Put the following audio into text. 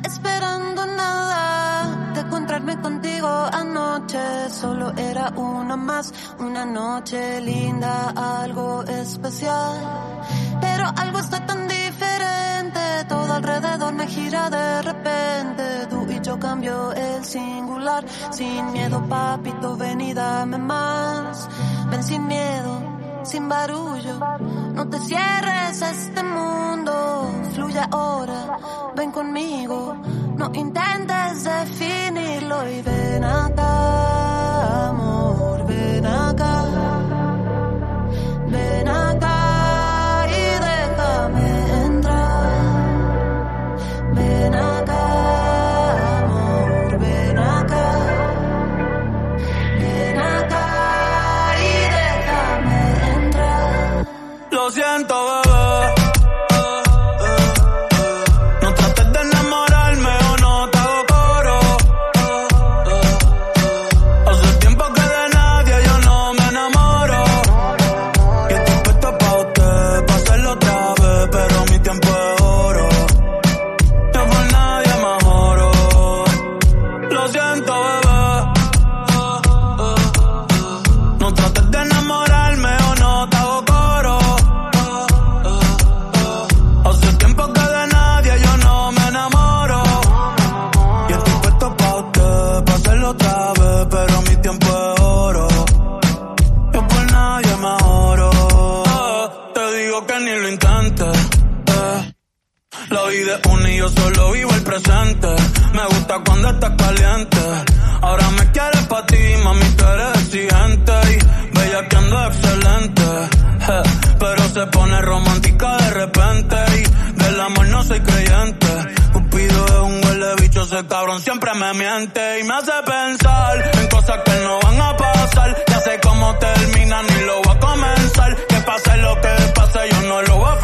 esperando nada de encontrarme contigo anoche. Solo era una más, una noche linda, algo especial. Pero algo está tan diferente, todo alrededor me gira de repente. Tú y yo cambio el singular, sin miedo papito, ven y dame más. Ven sin miedo, sin barullo, no te cierres a este mundo. Fluye ahora, ven conmigo, no intentes definirlo. Y ven acá, amor, ven acá. Ven acá y déjame entrar. Ven acá, amor, ven acá. Ven acá y déjame entrar. Lo siento, bebé. No trates de enamorarme o no te hago coro. Hace tiempo que de nadie yo no me enamoro. Y estoy puesto pa' usted, pa' hacerlo otra vez, pero mi tiempo es oro. Yo por nadie me oro. Lo siento, bebé. No trates de enamorarme o no te hago coro. Hace tiempo que de nadie yo no me enamoro. Y estoy puesto pa' usted, pa' hacerlo otra vez, pero mi tiempo es oro. Yo por nadie me oro. Te digo que ni lo intentes. La vida es una y yo solo vivo el presente. Me gusta cuando estás caliente. Ahora me quieres pa' ti, mami, tú eres exigente. Y bellaqueando excelente. Pero se pone romántica de repente. Y del amor no soy creyente. Cupido es un huele bicho, ese cabrón siempre me miente. Y me hace pensar en cosas que no van a pasar. Ya sé cómo termina, ni lo voy a comenzar. Que pase lo que pase, yo no lo voy a